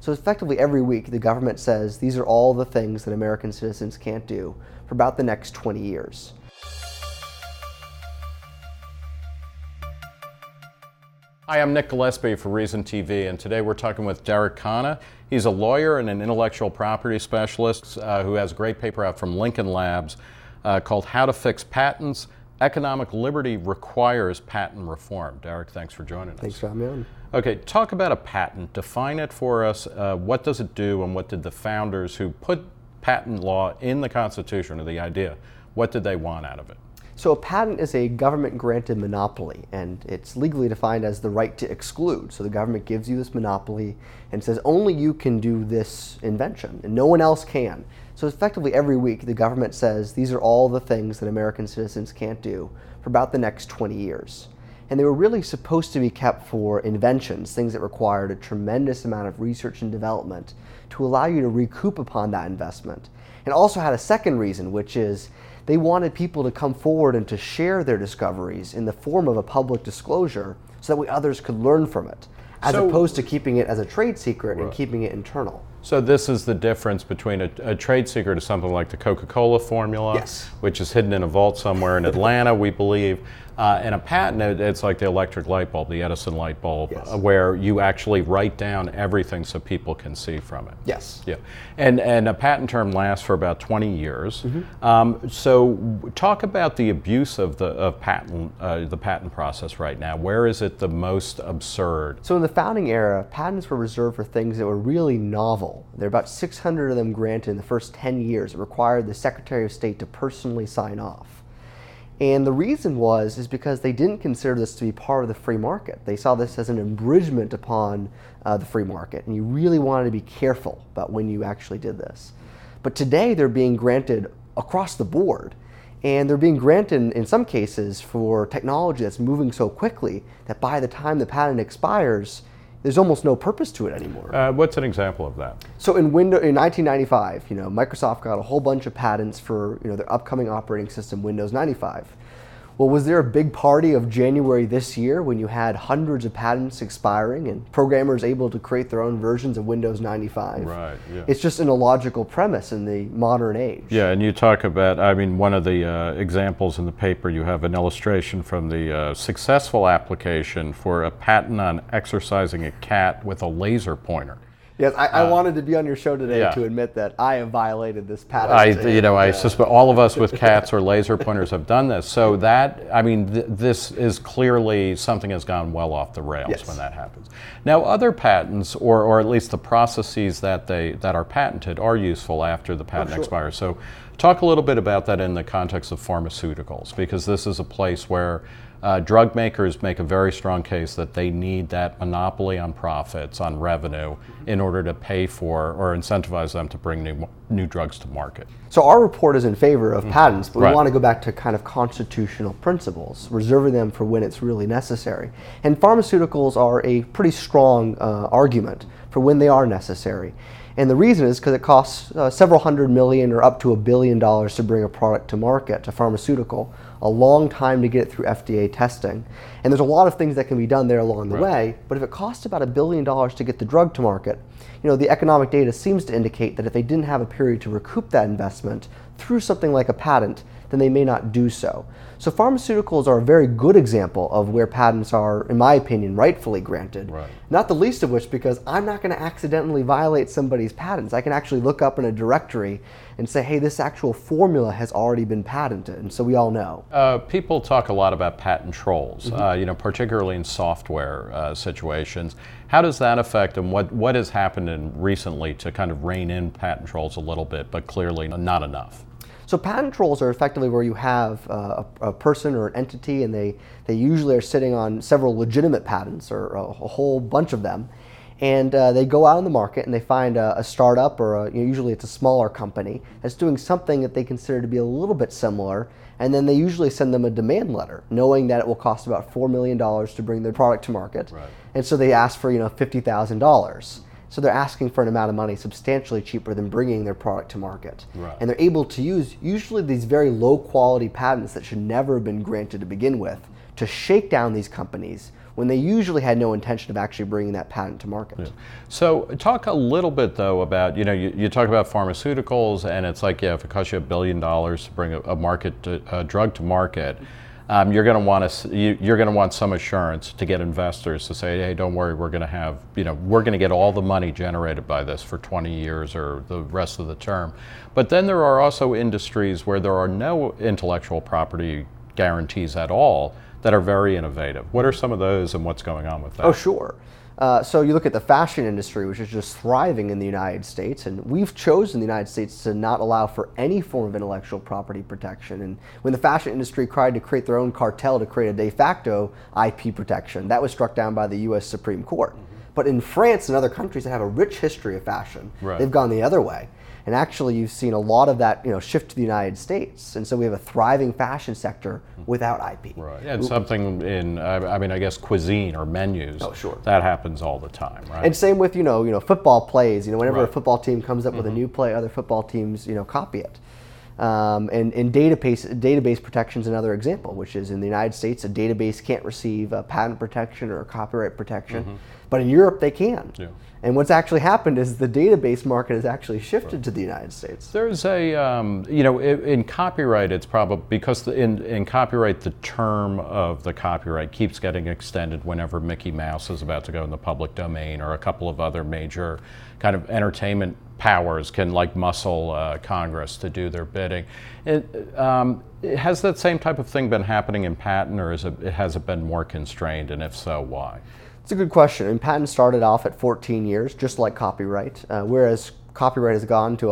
So effectively every week the government says these are all the things that American citizens can't do for about the next 20 years. Hi, I'm Nick Gillespie for Reason TV, and today we're talking with Derek Khanna. He's a lawyer and an intellectual property specialist who has a great paper out from Lincoln Labs called How to Fix Patents. Economic Liberty Requires Patent Reform. Derek, thanks for joining us. Thanks for having me on. Okay, talk about a patent. Define it for us. What does it do, and what did the founders who put patent law in the Constitution, or the idea, what did they want out of it? So a patent is a government-granted monopoly, and it's legally defined as the right to exclude. So the government gives you this monopoly and says only you can do this invention, and no one else can. So effectively every week the government says these are all the things that American citizens can't do for about the next 20 years. And they were really supposed to be kept for inventions, things that required a tremendous amount of research and development to allow you to recoup upon that investment. And also had a second reason, which is they wanted people to come forward and to share their discoveries in the form of a public disclosure so that way others could learn from it, as opposed to keeping it as a trade secret and keeping it internal. So this is the difference between a trade secret to something like the Coca-Cola formula, yes, which is hidden in a vault somewhere in Atlanta, we believe. And a patent, it's like the electric light bulb, the Edison light bulb, yes, where you actually write down everything so people can see from it. Yes. Yeah. And a patent term lasts for about 20 years. So talk about the abuse of the patent process right now. Where is it the most absurd? So in the founding era, patents were reserved for things that were really novel. There are about 600 of them granted in the first 10 years. It required the Secretary of State to personally sign off. And the reason is because they didn't consider this to be part of the free market. They saw this as an abridgment upon the free market, and you really wanted to be careful about when you actually did this. But today they're being granted across the board, and they're being granted in some cases for technology that's moving so quickly that by the time the patent expires, there's almost no purpose to it anymore. What's an example of that? So in 1995, Microsoft got a whole bunch of patents for their upcoming operating system, Windows 95. Well, was there a big party of January this year when you had hundreds of patents expiring and programmers able to create their own versions of Windows 95? Right, yeah. It's just an illogical premise in the modern age. Yeah, and you talk about, one of the examples in the paper, you have an illustration from the successful application for a patent on exercising a cat with a laser pointer. Yes, I wanted to be on your show today to admit that I have violated this patent. I suspect all of us with cats or laser pointers have done this. So that, this is clearly something has gone well off the rails when that happens. Now, other patents, or at least the processes that are patented, are useful after the patent expires. So talk a little bit about that in the context of pharmaceuticals, because this is a place where drug makers make a very strong case that they need that monopoly on profits, on revenue, in order to pay for or incentivize them to bring new drugs to market. So our report is in favor of patents, but we want to go back to kind of constitutional principles, reserving them for when it's really necessary. And pharmaceuticals are a pretty strong argument for when they are necessary. And the reason is because it costs several hundred million or up to $1 billion to bring a product to market, a pharmaceutical, a long time to get it through FDA testing. And there's a lot of things that can be done there along the way, but if it costs about $1 billion to get the drug to market, the economic data seems to indicate that if they didn't have a period to recoup that investment through something like a patent, then they may not do so. So pharmaceuticals are a very good example of where patents are, in my opinion, rightfully granted. Not the least of which because I'm not going to accidentally violate somebody's patents. I can actually look up in a directory and say, hey, this actual formula has already been patented, and so we all know. People talk a lot about patent trolls, particularly in software situations. How does that affect, and what has happened recently to kind of rein in patent trolls a little bit, but clearly not enough? So patent trolls are effectively where you have a person or an entity, and they usually are sitting on several legitimate patents or a whole bunch of them, and they go out in the market and they find a startup or usually it's a smaller company that's doing something that they consider to be a little bit similar, and then they usually send them a demand letter knowing that it will cost about $4 million to bring their product to market. And so they ask for $50,000. So they're asking for an amount of money substantially cheaper than bringing their product to market. And they're able to use usually these very low quality patents that should never have been granted to begin with to shake down these companies when they usually had no intention of actually bringing that patent to market. Yeah. So talk a little bit though about, you talk about pharmaceuticals, and it's like, yeah, if it costs you $1 billion to bring a drug to market, you're going to want some assurance to get investors to say, hey, don't worry, we're going to have, we're going to get all the money generated by this for 20 years or the rest of the term. But then there are also industries where there are no intellectual property guarantees at all that are very innovative. What are some of those, and what's going on with that? Oh, sure. So you look at the fashion industry, which is just thriving in the United States, and we've chosen the United States to not allow for any form of intellectual property protection. And when the fashion industry tried to create their own cartel to create a de facto IP protection, that was struck down by the US Supreme Court. But in France and other countries that have a rich history of fashion, they've gone the other way. And actually, you've seen a lot of that, shift to the United States, and so we have a thriving fashion sector without IP. Right, and something in, I guess, cuisine or menus. Oh, sure. That happens all the time, right? And same with, football plays. Whenever a football team comes up with a new play, other football teams, copy it. And database protection is another example, which is in the United States, a database can't receive patent protection or copyright protection, but in Europe they can. Yeah. And what's actually happened is the database market has actually shifted to the United States. There's a, in copyright, it's probably because in copyright, the term of the copyright keeps getting extended whenever Mickey Mouse is about to go in the public domain, or a couple of other major kind of entertainment powers can muscle Congress to do their bidding. Has that same type of thing been happening in patent, or has it been more constrained, and if so, why? It's a good question. And patent started off at 14 years, just like copyright, whereas copyright has gone to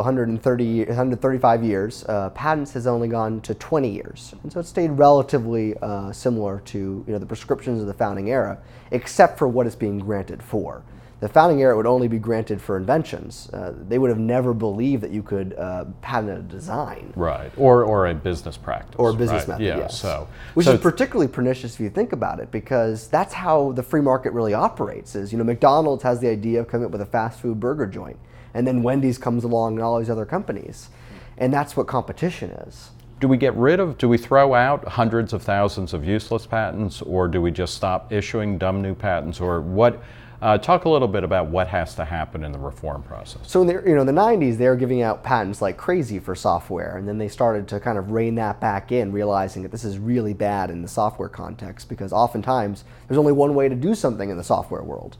135 years. Patents has only gone to 20 years. And so it stayed relatively similar to the prescriptions of the founding era, except for what it's being granted for. The founding era would only be granted for inventions. They would have never believed that you could patent a design. Right, or a business practice. Or a business method, yeah, yes. Which is particularly pernicious if you think about it, because that's how the free market really operates. Is McDonald's has the idea of coming up with a fast food burger joint, and then Wendy's comes along and all these other companies. And that's what competition is. Do we throw out hundreds of thousands of useless patents, or do we just stop issuing dumb new patents, or what? Talk a little bit about what has to happen in the reform process. So in the 90s, they were giving out patents like crazy for software, and then they started to kind of rein that back in, realizing that this is really bad in the software context, because oftentimes there's only one way to do something in the software world.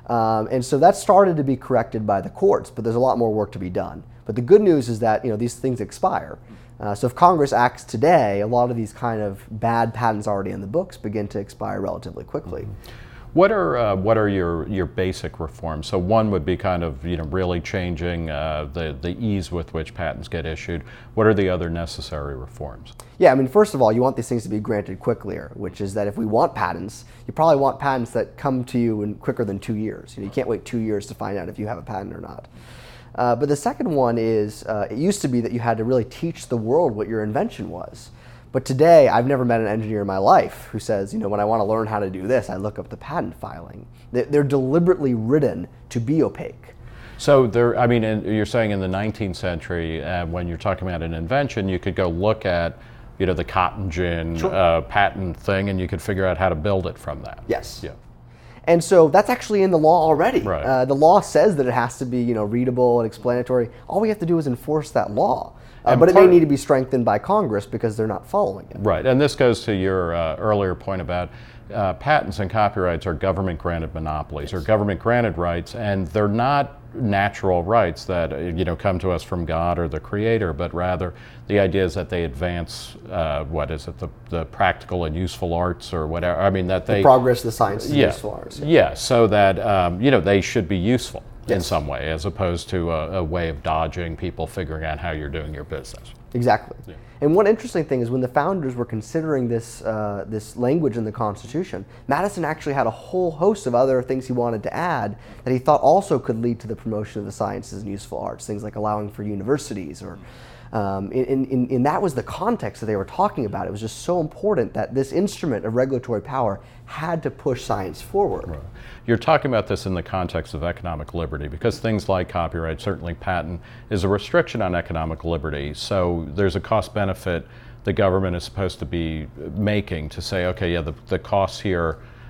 And so that started to be corrected by the courts, but there's a lot more work to be done. But the good news is that these things expire. So if Congress acts today, a lot of these kind of bad patents already in the books begin to expire relatively quickly. What are your basic reforms? So one would be kind of really changing the ease with which patents get issued. What are the other necessary reforms? Yeah, first of all, you want these things to be granted quicker, which is that if we want patents, you probably want patents that come to you in quicker than 2 years. You can't wait 2 years to find out if you have a patent or not. But the second one is, it used to be that you had to really teach the world what your invention was. But today, I've never met an engineer in my life who says, when I want to learn how to do this, I look up the patent filing. They're deliberately written to be opaque. So you're saying in the 19th century, when you're talking about an invention, you could go look at, the cotton gin patent thing, and you could figure out how to build it from that. Yes. Yeah. And so that's actually in the law already. Right. The law says that it has to be, readable and explanatory. All we have to do is enforce that law. But it may need to be strengthened by Congress because they're not following it. Right, and this goes to your earlier point about patents and copyrights are government-granted monopolies, or government-granted rights, and they're not natural rights that come to us from God or the Creator, but rather the idea is that they advance the practical and useful arts, or whatever. That they the progress of the sciences and useful arts. Yeah, so that they should be useful. Yes. In some way, as opposed to a way of dodging people figuring out how you're doing your business. Exactly. Yeah. And one interesting thing is when the founders were considering this language in the Constitution, Madison actually had a whole host of other things he wanted to add that he thought also could lead to the promotion of the sciences and useful arts, things like allowing for universities or and that was the context that they were talking about. It was just so important that this instrument of regulatory power had to push science forward. Right. You're talking about this in the context of economic liberty, because things like copyright, certainly patent, is a restriction on economic liberty. So there's a cost benefit the government is supposed to be making to say, okay, yeah, the costs here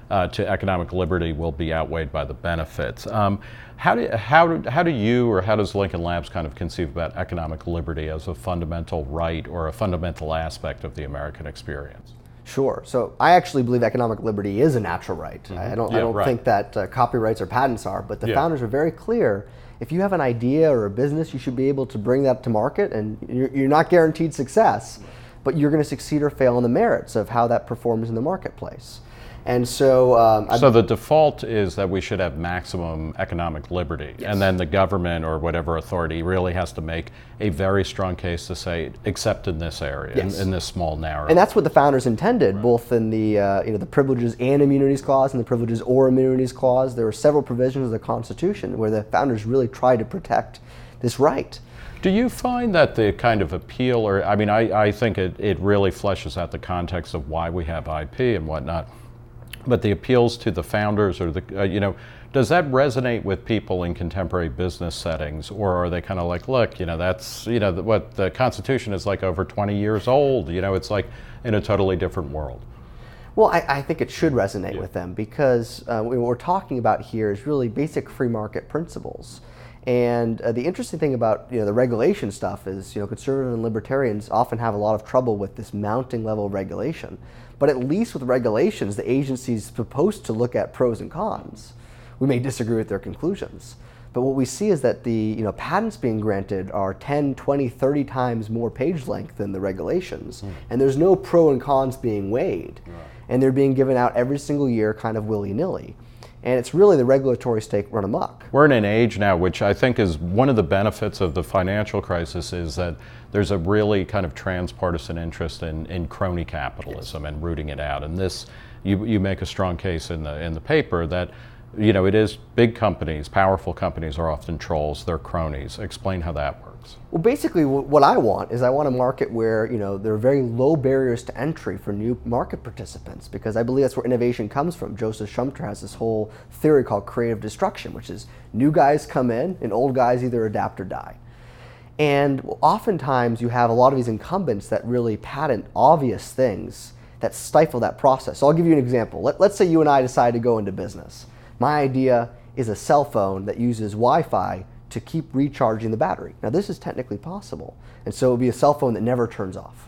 to economic liberty will be outweighed by the benefits. How do you or how does Lincoln Labs kind of conceive about economic liberty as a fundamental right or a fundamental aspect of the American experience? Sure. So I actually believe economic liberty is a natural right. I don't think that copyrights or patents are, but the founders are very clear. If you have an idea or a business, you should be able to bring that to market, and you're not guaranteed success, but you're going to succeed or fail on the merits of how that performs in the marketplace. And so, so the default is that we should have maximum economic liberty, and then the government or whatever authority really has to make a very strong case to say, except in this area, in this small narrow. And that's what the founders intended, both in the the privileges and immunities clause and the privileges or immunities clause. There were several provisions of the Constitution where the founders really tried to protect this right. Do you find that the kind of appeal, or I mean, I think it really fleshes out the context of why we have IP and whatnot. But the appeals to the founders, or the does that resonate with people in contemporary business settings, or are they kind of like, look, that's what the Constitution is like over 20 years old. It's like in a totally different world. Well, I think it should resonate with them because what we're talking about here is really basic free market principles. And the interesting thing about the regulation stuff is conservative and libertarians often have a lot of trouble with this mounting level of regulation. But at least with regulations, the agency's supposed to look at pros and cons. We may disagree with their conclusions. But what we see is that the patents being granted are 10, 20, 30 times more page length than the regulations. And there's no pro and cons being weighed. And they're being given out every single year kind of willy-nilly. And it's really the regulatory stake run amok. We're in an age now, which I think is one of the benefits of the financial crisis, is that there's a really kind of transpartisan interest in crony capitalism and rooting it out. And this, you make a strong case in the paper that it is big companies, powerful companies are often trolls, they're cronies. Explain how that works. Well, basically what I want is I want a market where there are very low barriers to entry for new market participants, because I believe that's where innovation comes from. Joseph Schumpeter has this whole theory called creative destruction, which is new guys come in and old guys either adapt or die. And oftentimes you have a lot of these incumbents that really patent obvious things that stifle that process. So I'll give you an example. Let's say you and I decide to go into business. My idea is a cell phone that uses Wi-Fi to keep recharging the battery. Now this is technically possible, and so it would be a cell phone that never turns off.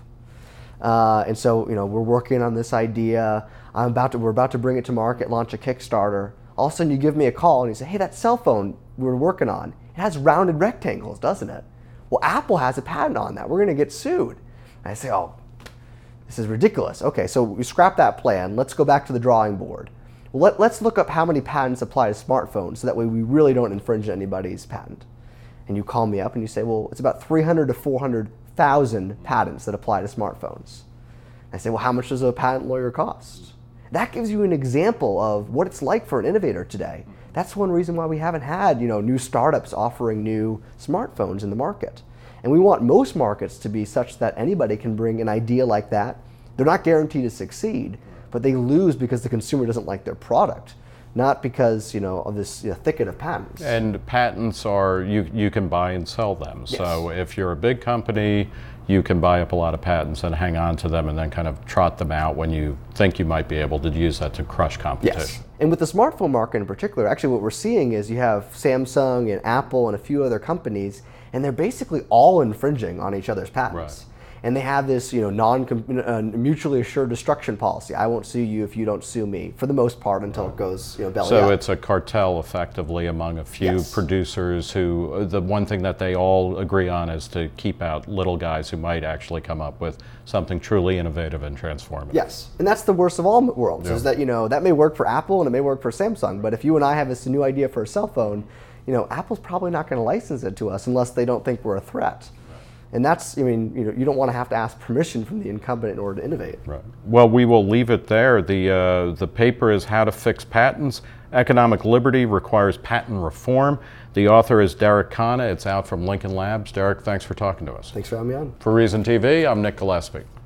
And so we're working on this idea. We're about to bring it to market, launch a Kickstarter. All of a sudden you give me a call and you say, hey, that cell phone we're working on, it has rounded rectangles, doesn't it? Well, Apple has a patent on that. We're going to get sued. And I say, oh, this is ridiculous. Okay, so we scrap that plan. Let's go back to the drawing board. Well, let's look up how many patents apply to smartphones, so that way we really don't infringe anybody's patent. And you call me up and you say, well, it's about 300 to 400,000 patents that apply to smartphones. I say, well, how much does a patent lawyer cost? That gives you an example of what it's like for an innovator today. That's one reason why we haven't had new startups offering new smartphones in the market. And we want most markets to be such that anybody can bring an idea like that. They're not guaranteed to succeed, but they lose because the consumer doesn't like their product, not because of this thicket of patents. And patents are, you can buy and sell them. Yes. So if you're a big company, you can buy up a lot of patents and hang on to them and then kind of trot them out when you think you might be able to use that to crush competition. Yes. And with the smartphone market in particular, actually what we're seeing is you have Samsung and Apple and a few other companies, and they're basically all infringing on each other's patents. Right. And they have this, mutually assured destruction policy. I won't sue you if you don't sue me, for the most part, until it goes, belly up. So it's a cartel, effectively, among a few producers who, the one thing that they all agree on is to keep out little guys who might actually come up with something truly innovative and transformative. Yes, and that's the worst of all worlds, is that, that may work for Apple and it may work for Samsung, but if you and I have this new idea for a cell phone, Apple's probably not going to license it to us unless they don't think we're a threat. And that's, you don't want to have to ask permission from the incumbent in order to innovate. Right. Well, we will leave it there. The paper is How to Fix Patents. Economic Liberty Requires Patent Reform. The author is Derek Khanna. It's out from Lincoln Labs. Derek, thanks for talking to us. Thanks for having me on. For Reason TV, I'm Nick Gillespie.